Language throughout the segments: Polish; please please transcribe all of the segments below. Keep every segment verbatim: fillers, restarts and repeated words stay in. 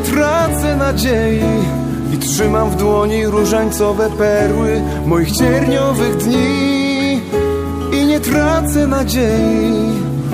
tracę nadziei i trzymam w dłoni różańcowe perły moich cierniowych dni i nie tracę nadziei.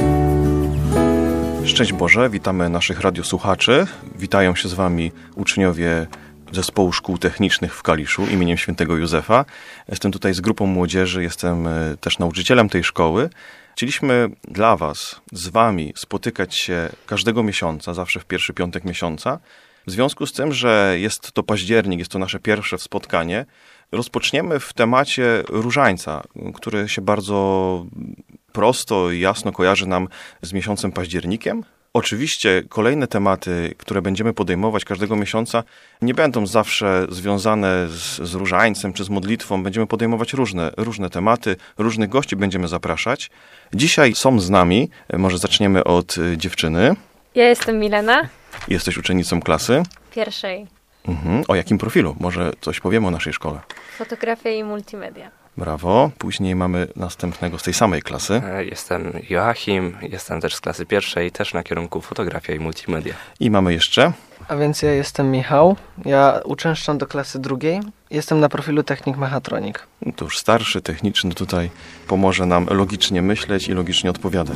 Szczęść Boże, witamy naszych radiosłuchaczy. Witają się z Wami uczniowie Zespołu Szkół Technicznych w Kaliszu imieniem Świętego Józefa. Jestem tutaj z grupą młodzieży, jestem też nauczycielem tej szkoły. Chcieliśmy dla Was, z Wami spotykać się każdego miesiąca, zawsze w pierwszy piątek miesiąca. W związku z tym, że jest to październik, jest to nasze pierwsze spotkanie, rozpoczniemy w temacie różańca, który się bardzo prosto i jasno kojarzy nam z miesiącem październikiem. Oczywiście kolejne tematy, które będziemy podejmować każdego miesiąca, nie będą zawsze związane z, z różańcem czy z modlitwą. Będziemy podejmować różne, różne tematy, różnych gości będziemy zapraszać. Dzisiaj są z nami, może zaczniemy od dziewczyny. Ja jestem Milena. Jesteś uczennicą klasy? Pierwszej. Mhm. O jakim profilu? Może coś powiemy o naszej szkole? Fotografia i multimedia. Brawo. Później mamy następnego z tej samej klasy. Jestem Joachim, jestem też z klasy pierwszej, też na kierunku fotografia i multimedia. I mamy jeszcze... A więc ja jestem Michał, ja uczęszczam do klasy drugiej, jestem na profilu technik mechatronik. No to już starszy, techniczny tutaj pomoże nam logicznie myśleć i logicznie odpowiadać.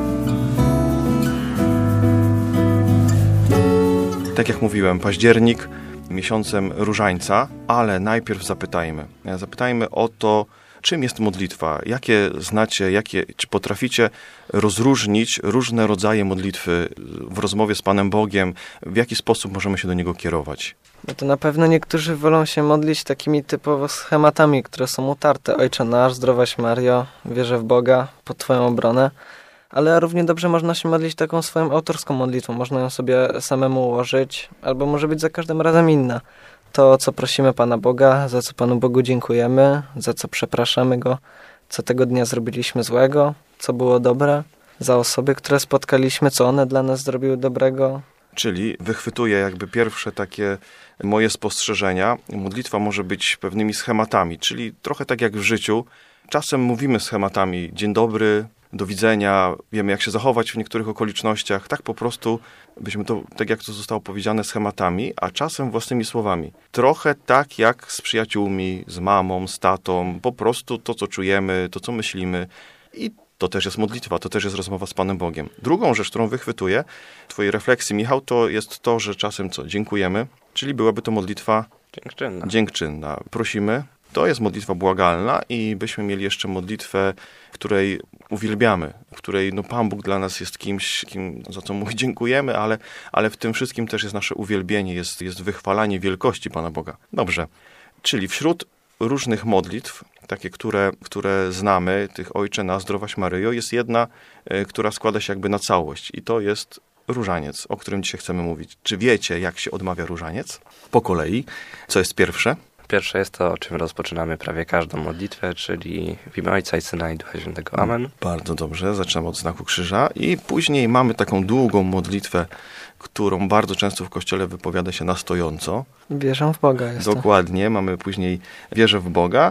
Tak jak mówiłem, październik, miesiącem różańca, ale najpierw zapytajmy. Zapytajmy o to, czym jest modlitwa, jakie znacie, jakie, czy potraficie rozróżnić różne rodzaje modlitwy w rozmowie z Panem Bogiem, w jaki sposób możemy się do Niego kierować. No to na pewno niektórzy wolą się modlić takimi typowo schematami, które są utarte. Ojcze nasz, zdrowaś Mario, wierzę w Boga, pod Twoją obronę. Ale równie dobrze można się modlić taką swoją autorską modlitwą. Można ją sobie samemu ułożyć, albo może być za każdym razem inna. To, o co prosimy Pana Boga, za co Panu Bogu dziękujemy, za co przepraszamy Go, co tego dnia zrobiliśmy złego, co było dobre, za osoby, które spotkaliśmy, co one dla nas zrobiły dobrego. Czyli wychwytuję jakby pierwsze takie moje spostrzeżenia. Modlitwa może być pewnymi schematami, czyli trochę tak jak w życiu. Czasem mówimy schematami, dzień dobry, do widzenia, wiemy jak się zachować w niektórych okolicznościach, tak po prostu byśmy to, tak jak to zostało powiedziane, schematami, a czasem własnymi słowami. Trochę tak jak z przyjaciółmi, z mamą, z tatą, po prostu to, co czujemy, to, co myślimy i to też jest modlitwa, to też jest rozmowa z Panem Bogiem. Drugą rzecz, którą wychwytuję w Twojej refleksji, Michał, to jest to, że czasem co? Dziękujemy, czyli byłaby to modlitwa dziękczynna. dziękczynna. Prosimy. To jest modlitwa błagalna i byśmy mieli jeszcze modlitwę, której uwielbiamy, w której no, Pan Bóg dla nas jest kimś, kim, za co mu dziękujemy, ale, ale w tym wszystkim też jest nasze uwielbienie, jest, jest wychwalanie wielkości Pana Boga. Dobrze, czyli wśród różnych modlitw, takie, które, które znamy, tych Ojcze nasz, zdrowaś Maryjo, jest jedna, y, która składa się jakby na całość i to jest różaniec, o którym dzisiaj chcemy mówić. Czy wiecie, jak się odmawia różaniec? Po kolei. Co jest pierwsze? Pierwsze jest to, czym rozpoczynamy prawie każdą modlitwę, czyli w imię Ojca i Syna i Ducha Świętego. Amen. Bardzo dobrze, zaczynamy od znaku krzyża i później mamy taką długą modlitwę, którą bardzo często w Kościele wypowiada się na stojąco. Wierzę w Boga jest Dokładnie, to. Mamy później wierzę w Boga,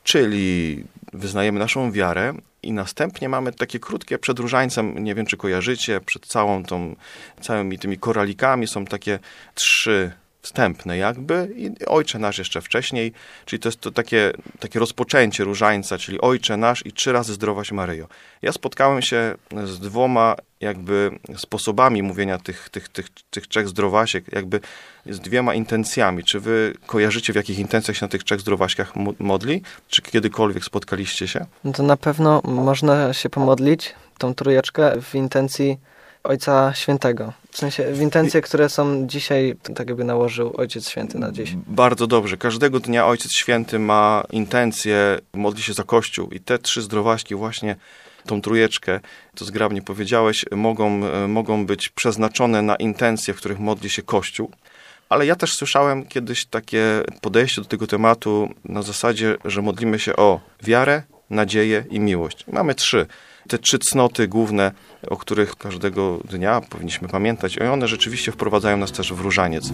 czyli wyznajemy naszą wiarę i następnie mamy takie krótkie przed różańcem, nie wiem czy kojarzycie, przed całą tą, całymi tymi koralikami są takie trzy wstępne jakby i Ojcze nasz jeszcze wcześniej, czyli to jest to takie, takie rozpoczęcie różańca, czyli Ojcze nasz i trzy razy zdrowaś Maryjo. Ja spotkałem się z dwoma jakby sposobami mówienia tych, tych, tych, tych trzech zdrowasiek, jakby z dwiema intencjami. Czy wy kojarzycie, w jakich intencjach się na tych trzech zdrowaśkach modli? Czy kiedykolwiek spotkaliście się? No to na pewno można się pomodlić tą trójeczkę w intencji Ojca Świętego. W sensie w intencje, które są dzisiaj, tak jakby nałożył Ojciec Święty na dziś. Bardzo dobrze. Każdego dnia Ojciec Święty ma intencję, modli się za Kościół i te trzy zdrowaśki właśnie, tą trójeczkę, to zgrabnie powiedziałeś, mogą, mogą być przeznaczone na intencje, w których modli się Kościół. Ale ja też słyszałem kiedyś takie podejście do tego tematu na zasadzie, że modlimy się o wiarę, nadzieję i miłość. Mamy trzy. Te trzy cnoty główne, o których każdego dnia powinniśmy pamiętać, i one rzeczywiście wprowadzają nas też w różaniec.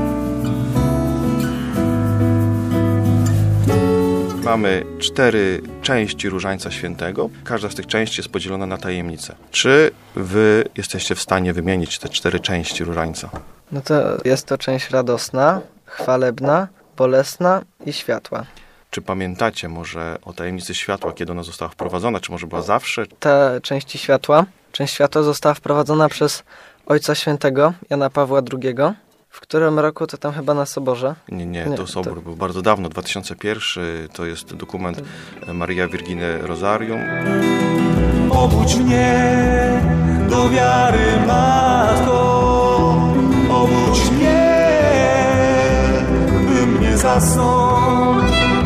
Mamy cztery części Różańca Świętego. Każda z tych części jest podzielona na tajemnice. Czy wy jesteście w stanie wymienić te cztery części Różańca? No to jest to część radosna, chwalebna, bolesna i światła. Czy pamiętacie może o tajemnicy światła, kiedy ona została wprowadzona? Czy może była zawsze? Te części światła, część światła została wprowadzona przez Ojca Świętego Jana Pawła drugiego. W którym roku to tam chyba na Soborze? Nie, nie, Nie, to Sobór to- był bardzo dawno, dwa tysiące pierwszy, to jest dokument Maria Virgine Rosarium. Obudź mnie do wiary, Matko, obudź mnie, bym nie zasnął.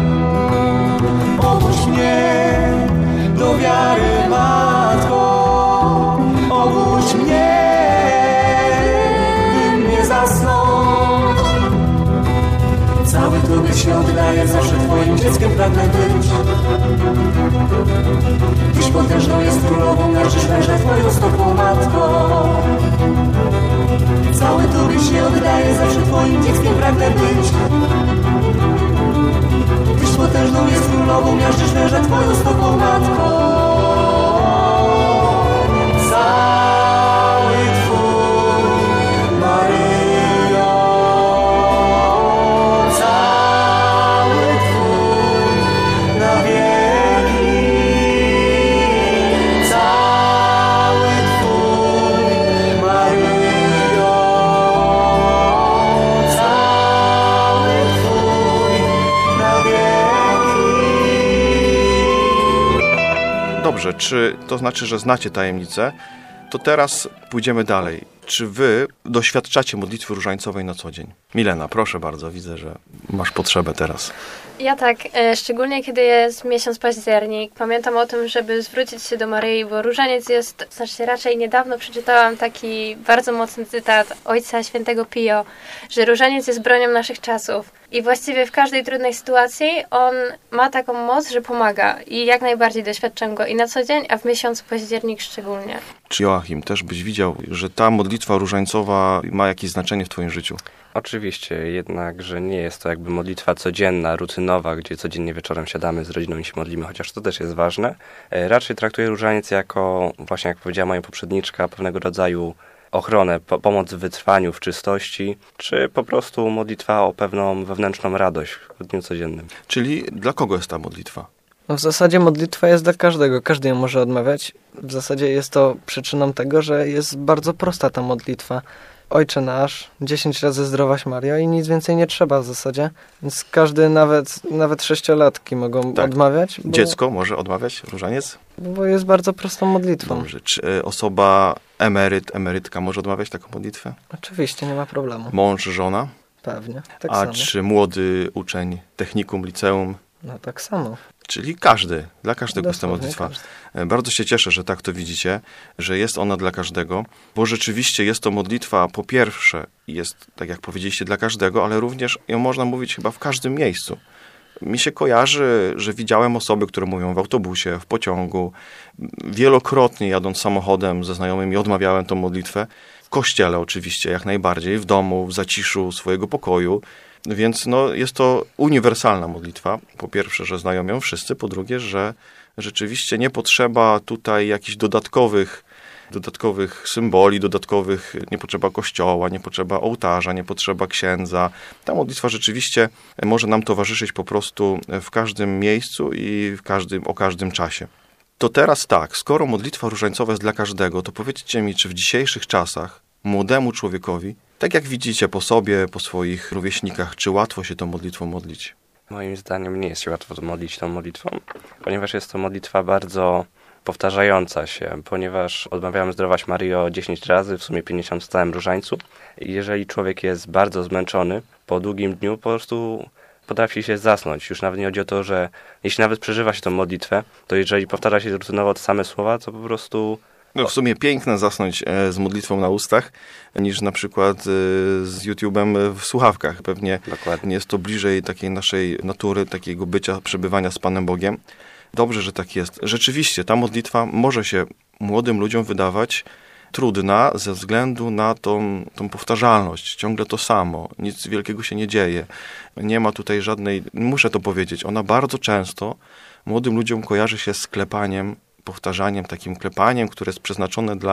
Obudź mnie do wiary, Matko, obudź mnie, bym nie zasnął. Cały Tobie się oddaję, zawsze Twoim dzieckiem pragnę być. Tyś potężną jest królową, narzysz węża Twoją stopą, Matko. Cały Tobie się oddaję, zawsze Twoim dzieckiem pragnę być. Tyś potężną jest królową, miażdżysz węża Twoją stopą, Matko. Cały Twój, Maryjo, cały Twój na wieki, cały Twój, Maryjo, cały Twój na wieki. Dobrze, czy to znaczy, że znacie tajemnicę? To teraz pójdziemy dalej. Czy wy doświadczacie modlitwy różańcowej na co dzień? Milena, proszę bardzo, widzę, że masz potrzebę teraz. Ja tak, e, szczególnie kiedy jest miesiąc październik, pamiętam o tym, żeby zwrócić się do Maryi, bo różaniec jest, znaczy raczej niedawno przeczytałam taki bardzo mocny cytat Ojca Świętego Pio, że różaniec jest bronią naszych czasów i właściwie w każdej trudnej sytuacji on ma taką moc, że pomaga i jak najbardziej doświadczam go i na co dzień, a w miesiącu październik szczególnie. Czy Joachim, też byś widział, że ta modlitwa różańcowa ma jakieś znaczenie w twoim życiu? Oczywiście, jednak, że nie jest to jakby modlitwa codzienna, rutynowa, gdzie codziennie wieczorem siadamy z rodziną i się modlimy, chociaż to też jest ważne. E, Raczej traktuję różaniec jako, właśnie jak powiedziała moja poprzedniczka, pewnego rodzaju ochronę, po- pomoc w wytrwaniu, w czystości, czy po prostu modlitwa o pewną wewnętrzną radość w dniu codziennym. Czyli dla kogo jest ta modlitwa? No w zasadzie modlitwa jest dla każdego, każdy ją może odmawiać. W zasadzie jest to przyczyną tego, że jest bardzo prosta ta modlitwa. Ojcze nasz, dziesięć razy zdrowaś Mario i nic więcej nie trzeba w zasadzie. Więc każdy, nawet, nawet sześciolatki mogą Tak. odmawiać, bo, Dziecko może odmawiać różaniec? bo jest bardzo prostą modlitwą. Dobrze. Czy e, osoba emeryt, emerytka może odmawiać taką modlitwę? Oczywiście, nie ma problemu. Mąż, żona? Pewnie, tak A samo. czy młody uczeń technikum, liceum? No tak samo. Czyli każdy, dla każdego jest ta Dosłownie modlitwa. każdy. E, Bardzo się cieszę, że tak to widzicie, że jest ona dla każdego, bo rzeczywiście jest to modlitwa, po pierwsze, jest, tak jak powiedzieliście, dla każdego, ale również ją można mówić chyba w każdym miejscu. Mi się kojarzy, że widziałem osoby, które mówią w autobusie, w pociągu. Wielokrotnie jadąc samochodem ze znajomymi odmawiałem tą modlitwę. W kościele oczywiście, jak najbardziej, w domu, w zaciszu swojego pokoju. Więc no, jest to uniwersalna modlitwa. Po pierwsze, że znają ją wszyscy. Po drugie, że rzeczywiście nie potrzeba tutaj jakichś dodatkowych, dodatkowych symboli, dodatkowych, nie potrzeba kościoła, nie potrzeba ołtarza, nie potrzeba księdza. Ta modlitwa rzeczywiście może nam towarzyszyć po prostu w każdym miejscu i w każdym, o każdym czasie. To teraz tak, skoro modlitwa różańcowa jest dla każdego, to powiedzcie mi, czy w dzisiejszych czasach młodemu człowiekowi, tak jak widzicie po sobie, po swoich rówieśnikach, czy łatwo się tą modlitwą modlić? Moim zdaniem nie jest się łatwo modlić tą modlitwą, ponieważ jest to modlitwa bardzo powtarzająca się, ponieważ odmawiałem zdrowaś Maryjo dziesięć razy, w sumie pięćdziesiąt w całym różańcu. I jeżeli człowiek jest bardzo zmęczony, po długim dniu po prostu potrafi się zasnąć. Już nawet nie chodzi o to, że jeśli nawet przeżywa się tą modlitwę, to jeżeli powtarza się rutynowo te same słowa, to po prostu No w sumie piękne zasnąć e, z modlitwą na ustach, niż na przykład e, z YouTube'em w słuchawkach. Pewnie dokładnie. jest to bliżej takiej naszej natury, takiego bycia, przebywania z Panem Bogiem. Dobrze, że tak jest. Rzeczywiście, ta modlitwa może się młodym ludziom wydawać trudna ze względu na tą, tą powtarzalność. Ciągle to samo. Nic wielkiego się nie dzieje. Nie ma tutaj żadnej... Muszę to powiedzieć. Ona bardzo często młodym ludziom kojarzy się z klepaniem, powtarzaniem, takim klepaniem, które jest przeznaczone dla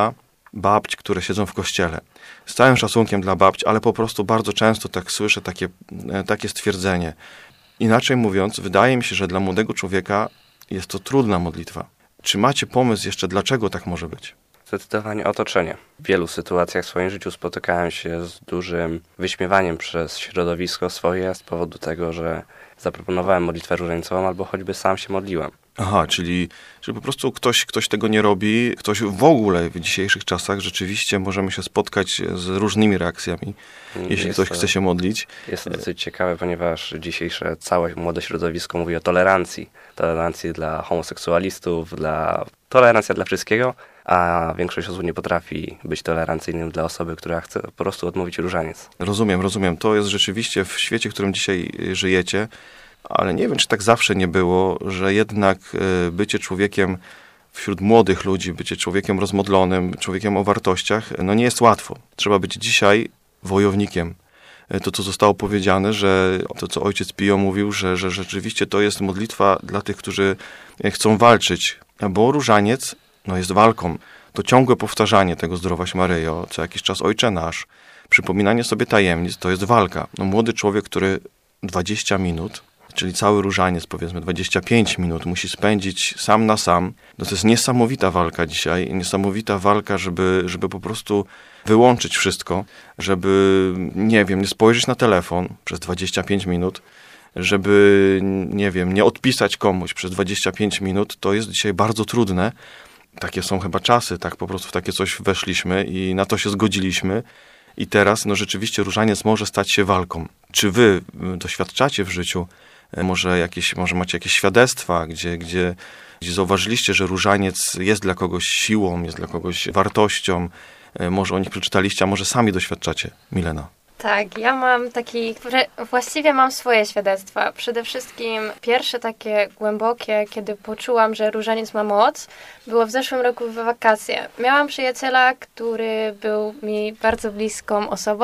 babć, które siedzą w kościele. Z całym szacunkiem dla babć, ale po prostu bardzo często tak słyszę takie, takie stwierdzenie. Inaczej mówiąc, wydaje mi się, że dla młodego człowieka jest to trudna modlitwa. Czy macie pomysł jeszcze, dlaczego tak może być? Zdecydowanie otoczenie. W wielu sytuacjach w swoim życiu spotykałem się z dużym wyśmiewaniem przez środowisko swoje z powodu tego, że zaproponowałem modlitwę różańcową albo choćby sam się modliłem. Aha, czyli że po prostu ktoś, ktoś tego nie robi, ktoś w ogóle w dzisiejszych czasach rzeczywiście możemy się spotkać z różnymi reakcjami, jeśli jest ktoś to, chce się modlić. Jest to dosyć ciekawe, ponieważ dzisiejsze całe młode środowisko mówi o tolerancji. Tolerancji dla homoseksualistów, dla tolerancja dla wszystkiego, a większość osób nie potrafi być tolerancyjnym dla osoby, która chce po prostu odmówić różaniec. Rozumiem, rozumiem. To jest rzeczywiście w świecie, w którym dzisiaj żyjecie, ale nie wiem, czy tak zawsze nie było, że jednak bycie człowiekiem wśród młodych ludzi, bycie człowiekiem rozmodlonym, człowiekiem o wartościach, no nie jest łatwo. Trzeba być dzisiaj wojownikiem. To, co zostało powiedziane, że to, co ojciec Pio mówił, że, że rzeczywiście to jest modlitwa dla tych, którzy chcą walczyć, bo różaniec no, jest walką. To ciągłe powtarzanie tego Zdrowaś Maryjo, co jakiś czas Ojcze Nasz, przypominanie sobie tajemnic, to jest walka. No, młody człowiek, który dwadzieścia minut, czyli cały różaniec, powiedzmy dwadzieścia pięć minut musi spędzić sam na sam. No to jest niesamowita walka dzisiaj, niesamowita walka, żeby, żeby po prostu wyłączyć wszystko, żeby, nie wiem, nie spojrzeć na telefon przez dwadzieścia pięć minut, żeby, nie wiem, nie odpisać komuś przez dwadzieścia pięć minut. To jest dzisiaj bardzo trudne. Takie są chyba czasy, tak po prostu w takie coś weszliśmy i na to się zgodziliśmy. I teraz, no rzeczywiście różaniec może stać się walką. Czy wy doświadczacie w życiu, może jakieś, może macie jakieś świadectwa, gdzie, gdzie, gdzie zauważyliście, że różaniec jest dla kogoś siłą, jest dla kogoś wartością, może o nich przeczytaliście, a może sami doświadczacie, Milena? Tak, ja mam taki, właściwie mam swoje świadectwa. Przede wszystkim pierwsze takie głębokie, kiedy poczułam, że różaniec ma moc, było w zeszłym roku w wakacje. Miałam przyjaciela, który był mi bardzo bliską osobą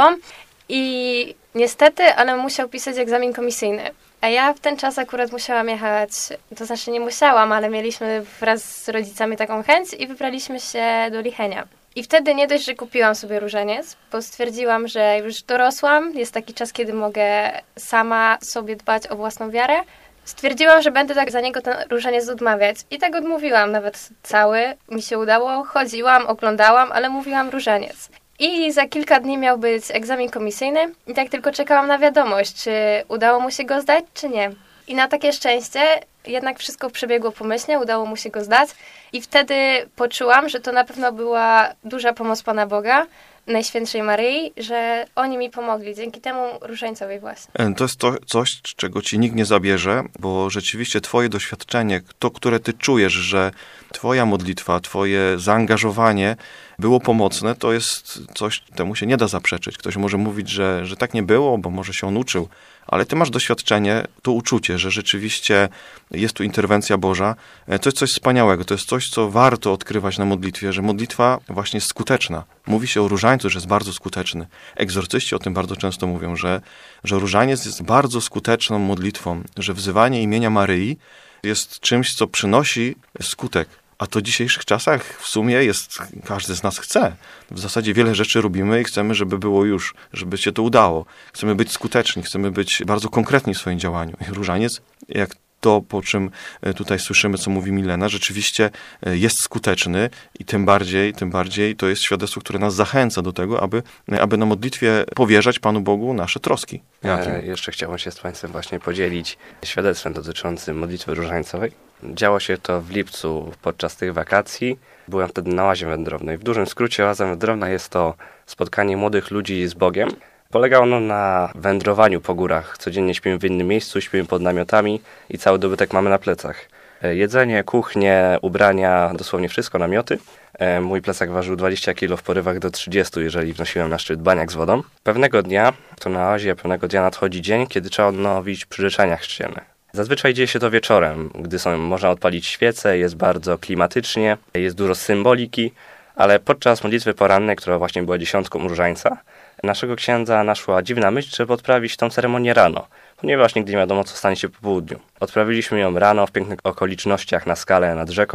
i niestety, ale musiał pisać egzamin komisyjny. A ja w ten czas akurat musiałam jechać, to znaczy nie musiałam, ale mieliśmy wraz z rodzicami taką chęć i wybraliśmy się do Lichenia. I wtedy nie dość, że kupiłam sobie różaniec, bo stwierdziłam, że już dorosłam, jest taki czas, kiedy mogę sama sobie dbać o własną wiarę. Stwierdziłam, że będę tak za niego ten różaniec odmawiać. I tak odmówiłam, nawet cały. Mi się udało, chodziłam, oglądałam, ale mówiłam różaniec. I za kilka dni miał być egzamin komisyjny i tak tylko czekałam na wiadomość, czy udało mu się go zdać, czy nie. I na takie szczęście jednak wszystko przebiegło pomyślnie, udało mu się go zdać i wtedy poczułam, że to na pewno była duża pomoc Pana Boga, Najświętszej Maryi, że oni mi pomogli, dzięki temu różańcowi właśnie. To jest to, coś, czego ci nikt nie zabierze, bo rzeczywiście twoje doświadczenie, to, które ty czujesz, że twoja modlitwa, twoje zaangażowanie było pomocne, to jest coś, temu się nie da zaprzeczyć. Ktoś może mówić, że, że tak nie było, bo może się on uczył, ale ty masz doświadczenie, to uczucie, że rzeczywiście jest tu interwencja Boża. To jest coś wspaniałego, to jest coś, co warto odkrywać na modlitwie, że modlitwa właśnie jest skuteczna. Mówi się o różańcu, że jest bardzo skuteczny. Egzorcyści o tym bardzo często mówią, że, że różaniec jest bardzo skuteczną modlitwą, że wzywanie imienia Maryi jest czymś, co przynosi skutek. A to w dzisiejszych czasach w sumie jest, każdy z nas chce. W zasadzie wiele rzeczy robimy i chcemy, żeby było już, żeby się to udało. Chcemy być skuteczni, chcemy być bardzo konkretni w swoim działaniu. I różaniec, jak to, po czym tutaj słyszymy, co mówi Milena, rzeczywiście jest skuteczny i tym bardziej, tym bardziej to jest świadectwo, które nas zachęca do tego, aby, aby na modlitwie powierzać Panu Bogu nasze troski. E, jeszcze chciałbym się z Państwem właśnie podzielić świadectwem dotyczącym modlitwy różańcowej. Działo się to w lipcu podczas tych wakacji. Byłem wtedy na łazie wędrownej. W dużym skrócie łaza wędrowna jest to spotkanie młodych ludzi z Bogiem. Polega ono na wędrowaniu po górach. Codziennie śpimy w innym miejscu, śpimy pod namiotami i cały dobytek mamy na plecach. Jedzenie, kuchnie, ubrania, dosłownie wszystko, namioty. Mój plecak ważył dwadzieścia kilo, w porywach do trzydziestu, jeżeli wnosiłem na szczyt baniak z wodą. Pewnego dnia, to na oazie, pewnego dnia nadchodzi dzień, kiedy trzeba odnowić przyrzeczenia chrzcielne. Zazwyczaj dzieje się to wieczorem, gdy są, można odpalić świece, jest bardzo klimatycznie, jest dużo symboliki, ale podczas modlitwy porannej, która właśnie była dziesiątką różańca, naszego księdza naszła dziwna myśl, żeby odprawić tą ceremonię rano, ponieważ nigdy nie wiadomo, co stanie się po południu. Odprawiliśmy ją rano w pięknych okolicznościach na skale nad rzeką.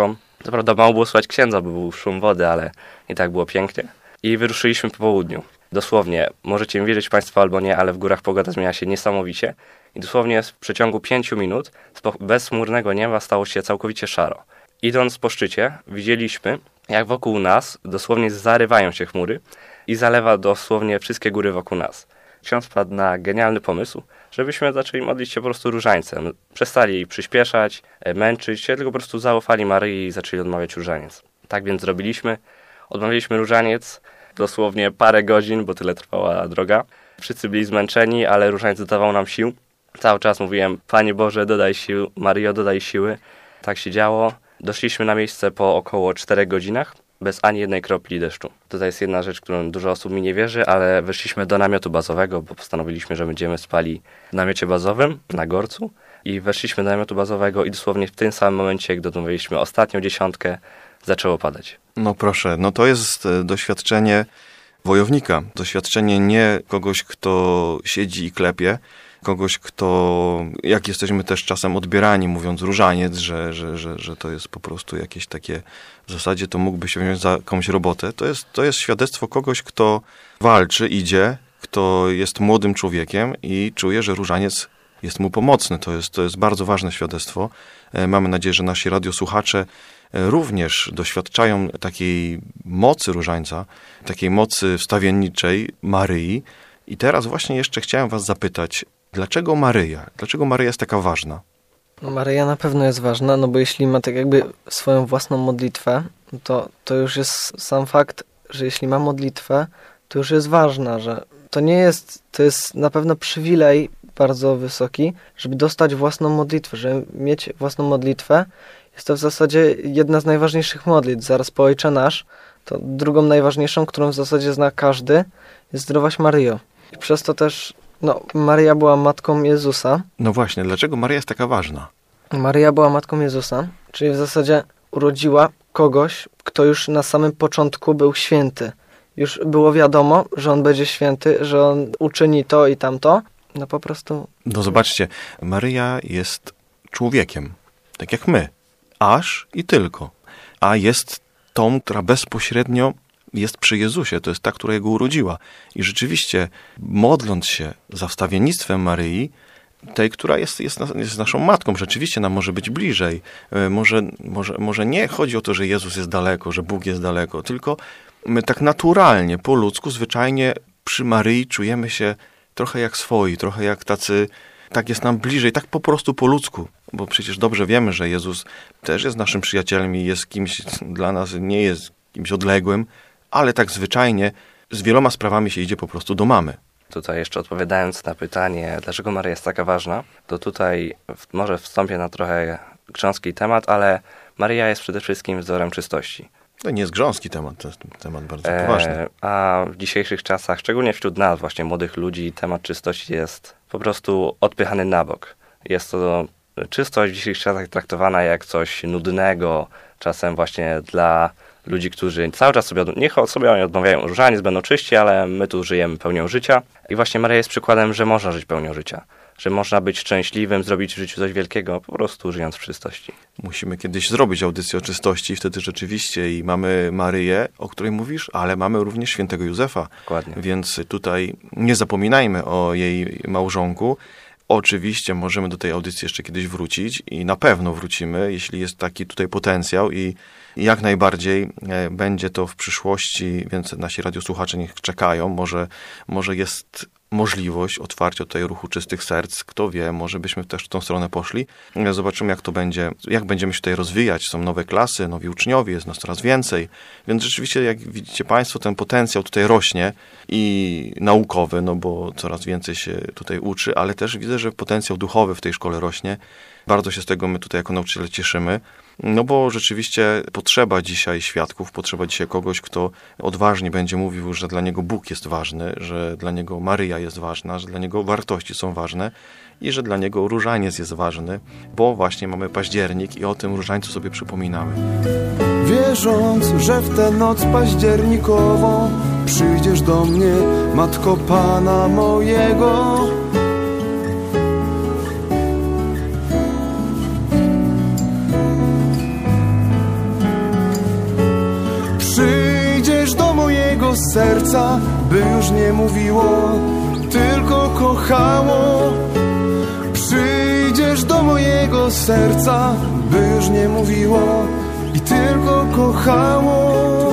Co prawda mało było słychać księdza, bo był szum wody, ale i tak było pięknie. I wyruszyliśmy po południu. Dosłownie, możecie mi wierzyć Państwo albo nie, ale w górach pogoda zmienia się niesamowicie. I dosłownie w przeciągu pięciu minut z bezchmurnego nieba stało się całkowicie szaro. Idąc po szczycie, widzieliśmy, jak wokół nas dosłownie zarywają się chmury i zalewa dosłownie wszystkie góry wokół nas. Ksiądz wpadł na genialny pomysł, żebyśmy zaczęli modlić się po prostu różańcem. Przestali jej przyspieszać, męczyć się, tylko po prostu zaufali Maryi i zaczęli odmawiać różaniec. Tak więc zrobiliśmy. Odmawialiśmy różaniec dosłownie parę godzin, bo tyle trwała droga. Wszyscy byli zmęczeni, ale różaniec dodawał nam sił. Cały czas mówiłem, Panie Boże, dodaj sił, Maryjo, dodaj siły. Tak się działo. Doszliśmy na miejsce po około czterech godzinach, bez ani jednej kropli deszczu. Tutaj jest jedna rzecz, którą dużo osób mi nie wierzy, ale weszliśmy do namiotu bazowego, bo postanowiliśmy, że będziemy spali w namiocie bazowym na Gorcu. I weszliśmy do namiotu bazowego i dosłownie w tym samym momencie, gdy odmówiliśmy ostatnią dziesiątkę, zaczęło padać. No proszę, no to jest doświadczenie wojownika. Doświadczenie nie kogoś, kto siedzi i klepie, kogoś, kto, jak jesteśmy też czasem odbierani, mówiąc różaniec, że, że, że, że to jest po prostu jakieś takie, w zasadzie to mógłby się wziąć za jakąś robotę. To jest, to jest świadectwo kogoś, kto walczy, idzie, kto jest młodym człowiekiem i czuje, że różaniec jest mu pomocny. To jest, to jest bardzo ważne świadectwo. Mamy nadzieję, że nasi radiosłuchacze również doświadczają takiej mocy różańca, takiej mocy wstawienniczej Maryi. I teraz właśnie jeszcze chciałem was zapytać, dlaczego Maryja? Dlaczego Maryja jest taka ważna? No Maryja na pewno jest ważna, no bo jeśli ma tak jakby swoją własną modlitwę, to, to już jest sam fakt, że jeśli ma modlitwę, to już jest ważna, że to nie jest, to jest na pewno przywilej bardzo wysoki, żeby dostać własną modlitwę, żeby mieć własną modlitwę. Jest to w zasadzie jedna z najważniejszych modlitw, zaraz po Ojcze Nasz, to drugą najważniejszą, którą w zasadzie zna każdy, jest Zdrowaś Maryjo. I przez to też, no, Maryja była matką Jezusa. No właśnie, dlaczego Maryja jest taka ważna? Maryja była matką Jezusa, czyli w zasadzie urodziła kogoś, kto już na samym początku był święty. Już było wiadomo, że on będzie święty, że on uczyni to i tamto. No po prostu... No zobaczcie, Maryja jest człowiekiem, tak jak my. Aż i tylko. A jest tą, która bezpośrednio jest przy Jezusie. To jest ta, która Jego urodziła. I rzeczywiście, modląc się za wstawiennictwem Maryi, tej, która jest, jest, jest naszą matką, rzeczywiście nam może być bliżej. Może, może, może nie chodzi o to, że Jezus jest daleko, że Bóg jest daleko, tylko my tak naturalnie, po ludzku, zwyczajnie przy Maryi czujemy się trochę jak swoi, trochę jak tacy, tak jest nam bliżej, tak po prostu po ludzku. Bo przecież dobrze wiemy, że Jezus też jest naszym przyjacielem i jest kimś dla nas, nie jest kimś odległym, ale tak zwyczajnie z wieloma sprawami się idzie po prostu do mamy. Tutaj jeszcze odpowiadając na pytanie, dlaczego Maryja jest taka ważna, to tutaj w, może wstąpię na trochę grząski temat, ale Maryja jest przede wszystkim wzorem czystości. To nie jest grząski temat, to jest temat bardzo poważny. E, a w dzisiejszych czasach, szczególnie wśród nas, właśnie młodych ludzi, temat czystości jest po prostu odpychany na bok. Jest to czystość w dzisiejszych czasach traktowana jak coś nudnego, czasem właśnie dla ludzi, którzy cały czas sobie, niech sobie oni odmawiają różaniec, będą czyści, ale my tu żyjemy pełnią życia. I właśnie Maryja jest przykładem, że można żyć pełnią życia. Że można być szczęśliwym, zrobić w życiu coś wielkiego, po prostu żyjąc w czystości. Musimy kiedyś zrobić audycję o czystości, wtedy rzeczywiście i mamy Maryję, o której mówisz, ale mamy również świętego Józefa. Dokładnie. Więc tutaj nie zapominajmy o jej małżonku. Oczywiście możemy do tej audycji jeszcze kiedyś wrócić i na pewno wrócimy, jeśli jest taki tutaj potencjał i jak najbardziej będzie to w przyszłości, więc nasi radiosłuchacze niech czekają. Może, może jest możliwość otwarcia tutaj ruchu czystych serc. Kto wie, może byśmy też w tą stronę poszli. Zobaczymy, jak to będzie, jak będziemy się tutaj rozwijać. Są nowe klasy, nowi uczniowie, jest nas coraz więcej. Więc rzeczywiście, jak widzicie Państwo, ten potencjał tutaj rośnie i naukowy, no bo coraz więcej się tutaj uczy, ale też widzę, że potencjał duchowy w tej szkole rośnie. Bardzo się z tego my tutaj jako nauczyciele cieszymy. No bo rzeczywiście potrzeba dzisiaj świadków, potrzeba dzisiaj kogoś, kto odważnie będzie mówił, że dla niego Bóg jest ważny, że dla niego Maryja jest ważna, że dla niego wartości są ważne i że dla niego różaniec jest ważny, bo właśnie mamy październik i o tym różańcu sobie przypominamy. Wierząc, że w tę noc październikową przyjdziesz do mnie, Matko Pana mojego, serca, by już nie mówiło, tylko kochało. Przyjdziesz do mojego serca, by już nie mówiło i tylko kochało.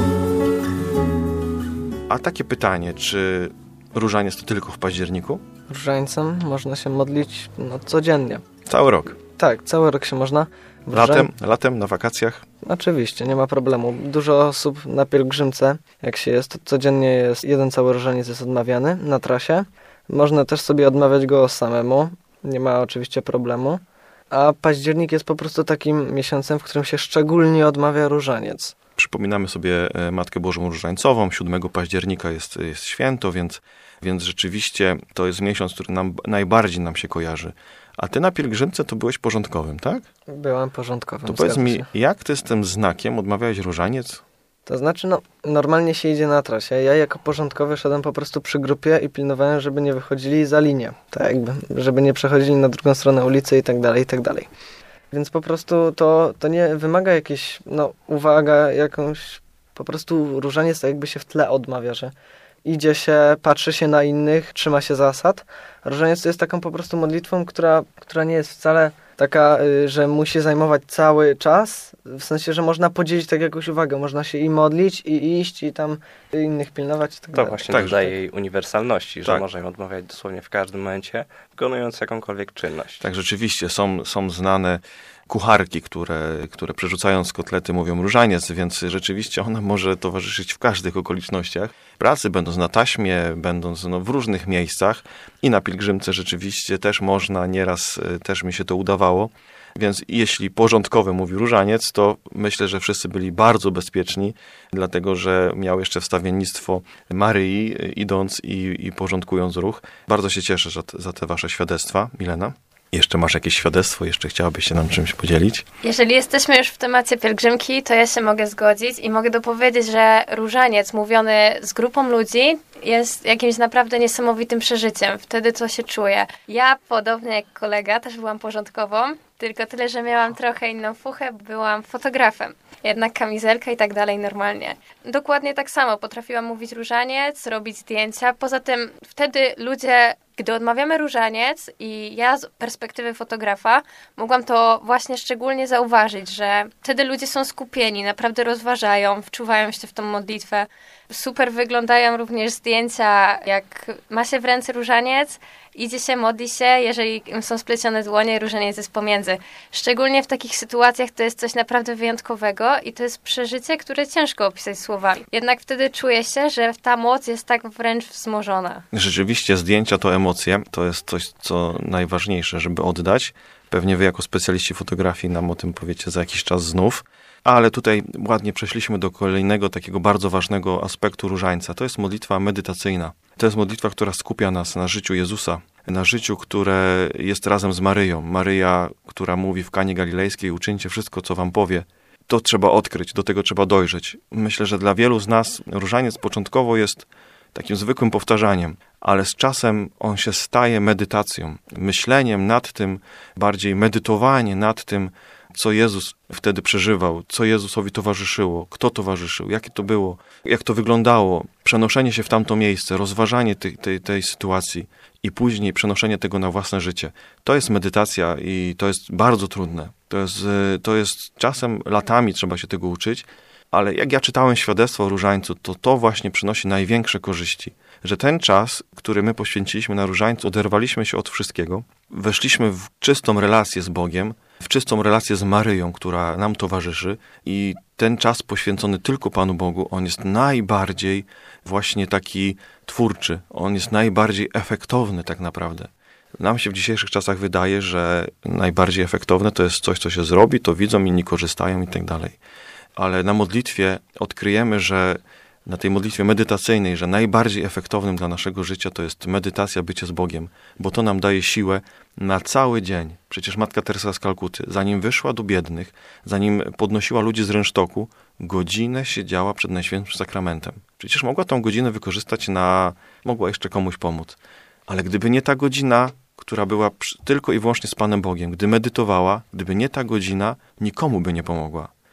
A takie pytanie, czy różaniec to tylko w październiku? Różańcem można się modlić no, codziennie. Cały rok? Tak, cały rok się można. Latem, latem, na wakacjach? Oczywiście, nie ma problemu. Dużo osób na pielgrzymce, jak się jest, to codziennie jest jeden cały różaniec jest odmawiany na trasie. Można też sobie odmawiać go samemu, nie ma oczywiście problemu. A październik jest po prostu takim miesiącem, w którym się szczególnie odmawia różaniec. Przypominamy sobie Matkę Bożą Różańcową, siódmego października jest, jest święto, więc, więc rzeczywiście to jest miesiąc, który nam, najbardziej nam się kojarzy. A ty na pielgrzymce to byłeś porządkowym, tak? Byłem porządkowym. To powiedz mi, jak ty z tym znakiem odmawiałeś różaniec? To znaczy, no, normalnie się idzie na trasie. Ja jako porządkowy szedłem po prostu przy grupie i pilnowałem, żeby nie wychodzili za linię. Tak jakby, żeby nie przechodzili na drugą stronę ulicy i tak dalej, i tak dalej. Więc po prostu to, to nie wymaga jakiejś, no, uwaga, jakąś, po prostu różaniec tak jakby się w tle odmawia, że idzie się, patrzy się na innych, trzyma się zasad. Różaniec to jest taką po prostu modlitwą, która, która nie jest wcale taka, że musi zajmować cały czas, w sensie, że można podzielić tak jakąś uwagę, można się i modlić, i iść, i tam innych pilnować i tak To dalej. właśnie tak, dodaje tak. jej uniwersalności, że Tak. można ją odmawiać dosłownie w każdym momencie, wykonując jakąkolwiek czynność. Tak, rzeczywiście są, są znane kucharki, które, które przerzucając kotlety mówią różaniec, więc rzeczywiście ona może towarzyszyć w każdych okolicznościach. Pracy, będąc na taśmie, będąc no, w różnych miejscach i na pielgrzymce rzeczywiście też można, nieraz też mi się to udawało. Więc jeśli porządkowy mówi różaniec, to myślę, że wszyscy byli bardzo bezpieczni, dlatego że miał jeszcze wstawiennictwo Maryi, idąc i, i porządkując ruch. Bardzo się cieszę za te, za te wasze świadectwa. Milena? Jeszcze masz jakieś świadectwo? Jeszcze chciałabyś się nam czymś podzielić? Jeżeli jesteśmy już w temacie pielgrzymki, to ja się mogę zgodzić i mogę dopowiedzieć, że różaniec mówiony z grupą ludzi jest jakimś naprawdę niesamowitym przeżyciem. Wtedy to się czuje. Ja, podobnie jak kolega, też byłam porządkową, tylko tyle, że miałam trochę inną fuchę, byłam fotografem. Jednak kamizelka i tak dalej normalnie. Dokładnie tak samo. Potrafiłam mówić różaniec, robić zdjęcia. Poza tym wtedy ludzie, gdy odmawiamy różaniec i ja z perspektywy fotografa mogłam to właśnie szczególnie zauważyć, że wtedy ludzie są skupieni, naprawdę rozważają, wczuwają się w tą modlitwę. Super wyglądają również zdjęcia, jak ma się w ręce różaniec, idzie się, modli się, jeżeli są splecione dłonie, różaniec jest pomiędzy. Szczególnie w takich sytuacjach to jest coś naprawdę wyjątkowego i to jest przeżycie, które ciężko opisać słowami. Jednak wtedy czuje się, że ta moc jest tak wręcz wzmożona. Rzeczywiście zdjęcia to emocje, to jest coś, co najważniejsze, żeby oddać. Pewnie wy jako specjaliści fotografii nam o tym powiecie za jakiś czas znów. Ale tutaj ładnie przeszliśmy do kolejnego takiego bardzo ważnego aspektu różańca. To jest modlitwa medytacyjna. To jest modlitwa, która skupia nas na życiu Jezusa, na życiu, które jest razem z Maryją. Maryja, która mówi w Kanie Galilejskiej, uczyńcie wszystko, co wam powie. To trzeba odkryć, do tego trzeba dojrzeć. Myślę, że dla wielu z nas różaniec początkowo jest takim zwykłym powtarzaniem, ale z czasem on się staje medytacją, myśleniem nad tym, bardziej medytowanie nad tym, co Jezus wtedy przeżywał, co Jezusowi towarzyszyło, kto towarzyszył, jakie to było, jak to wyglądało, przenoszenie się w tamto miejsce, rozważanie tej, tej, tej sytuacji i później przenoszenie tego na własne życie. To jest medytacja i to jest bardzo trudne. To jest, to jest czasem, latami trzeba się tego uczyć, ale jak ja czytałem świadectwo o różańcu, to to właśnie przynosi największe korzyści. Że ten czas, który my poświęciliśmy na różańcu, oderwaliśmy się od wszystkiego, weszliśmy w czystą relację z Bogiem, w czystą relację z Maryją, która nam towarzyszy i ten czas poświęcony tylko Panu Bogu, on jest najbardziej właśnie taki twórczy, on jest najbardziej efektowny tak naprawdę. Nam się w dzisiejszych czasach wydaje, że najbardziej efektowne to jest coś, co się zrobi, to widzą, inni korzystają i tak dalej. Ale na modlitwie odkryjemy, że na tej modlitwie medytacyjnej, że najbardziej efektownym dla naszego życia to jest medytacja, bycie z Bogiem, bo to nam daje siłę na cały dzień. Przecież Matka Teresa z Kalkuty, zanim wyszła do biednych, zanim podnosiła ludzi z rynsztoku, godzinę siedziała przed Najświętszym Sakramentem. Przecież mogła tą godzinę wykorzystać na... mogła jeszcze komuś pomóc. Ale gdyby nie ta godzina, która była tylko i wyłącznie z Panem Bogiem, gdy medytowała, gdyby nie ta godzina, nikomu by nie pomogła.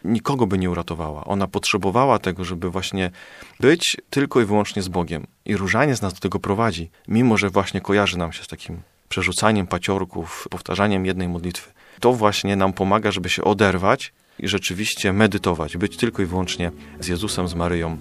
nikogo by nie uratowała. Ona potrzebowała tego, żeby właśnie być tylko i wyłącznie z Bogiem. I różaniec nas do tego prowadzi, mimo że właśnie kojarzy nam się z takim przerzucaniem paciorków, powtarzaniem jednej modlitwy. To właśnie nam pomaga, żeby się oderwać i rzeczywiście medytować, być tylko i wyłącznie z Jezusem, z Maryją.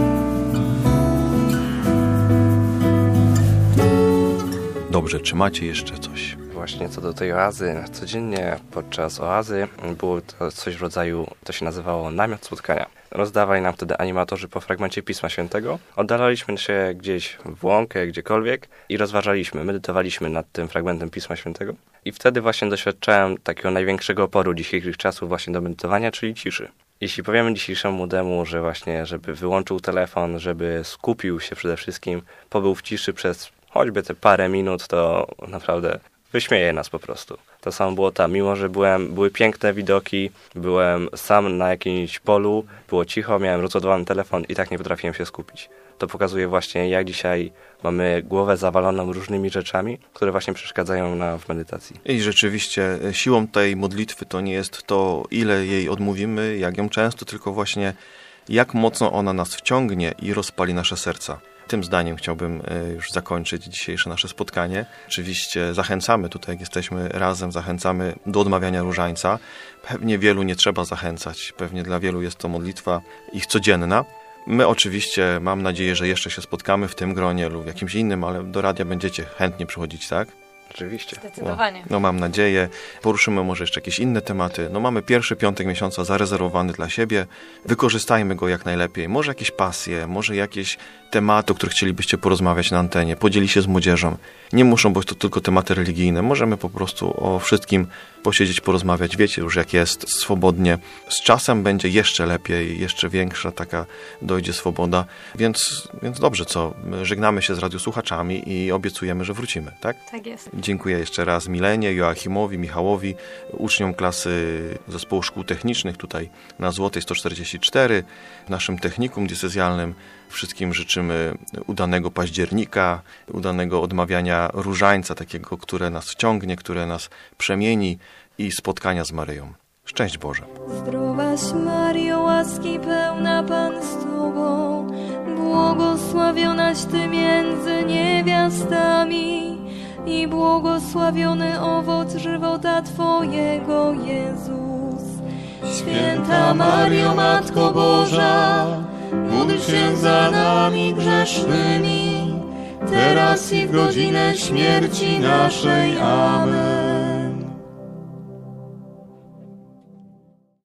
Dobrze, czy macie jeszcze coś? Właśnie co do tej oazy, codziennie podczas oazy było to coś w rodzaju, to się nazywało namiot spotkania. Rozdawali nam wtedy animatorzy po fragmencie Pisma Świętego. Oddalaliśmy się gdzieś w łąkę, gdziekolwiek i rozważaliśmy, medytowaliśmy nad tym fragmentem Pisma Świętego. I wtedy właśnie doświadczałem takiego największego oporu dzisiejszych czasów właśnie do medytowania, czyli ciszy. Jeśli powiemy dzisiejszemu młodemu, że właśnie, żeby wyłączył telefon, żeby skupił się przede wszystkim, pobył w ciszy przez choćby te parę minut, to naprawdę wyśmieje nas po prostu. To samo było tam, mimo że byłem, były piękne widoki, byłem sam na jakimś polu, było cicho, miałem rozładowany telefon i tak nie potrafiłem się skupić. To pokazuje właśnie, jak dzisiaj mamy głowę zawaloną różnymi rzeczami, które właśnie przeszkadzają nam w medytacji. I rzeczywiście siłą tej modlitwy to nie jest to, ile jej odmówimy, jak ją często, tylko właśnie jak mocno ona nas wciągnie i rozpali nasze serca. Tym zdaniem chciałbym już zakończyć dzisiejsze nasze spotkanie. Oczywiście zachęcamy tutaj, jak jesteśmy razem, zachęcamy do odmawiania różańca. Pewnie wielu nie trzeba zachęcać, pewnie dla wielu jest to modlitwa ich codzienna. My oczywiście, mam nadzieję, że jeszcze się spotkamy w tym gronie lub jakimś innym, ale do radia będziecie chętnie przychodzić, tak? Oczywiście. Zdecydowanie. No, no mam nadzieję. Poruszymy może jeszcze jakieś inne tematy. No mamy pierwszy piątek miesiąca zarezerwowany dla siebie. Wykorzystajmy go jak najlepiej. Może jakieś pasje, może jakieś tematy, o których chcielibyście porozmawiać na antenie. Podzielić się z młodzieżą. Nie muszą być to tylko tematy religijne. Możemy po prostu o wszystkim posiedzieć, porozmawiać. Wiecie już jak jest, swobodnie. Z czasem będzie jeszcze lepiej, jeszcze większa taka dojdzie swoboda. Więc, więc dobrze, co? Żegnamy się z radiosłuchaczami i obiecujemy, że wrócimy, tak? Tak jest. Dziękuję jeszcze raz Milenie, Joachimowi, Michałowi, uczniom klasy Zespołu Szkół Technicznych tutaj na Złotej sto czterdzieści cztery, naszym technikum diecezjalnym. Wszystkim życzymy udanego października, udanego odmawiania różańca, takiego, które nas wciągnie, które nas przemieni i spotkania z Maryją. Szczęść Boże. Zdrowaś Maryjo, łaski pełna Pan z Tobą, błogosławionaś Ty między niewiastami i błogosławiony owoc żywota Twojego, Jezus. Święta Maryjo, Matko Boża, módl się za nami grzesznymi, teraz i w godzinę śmierci naszej. Amen.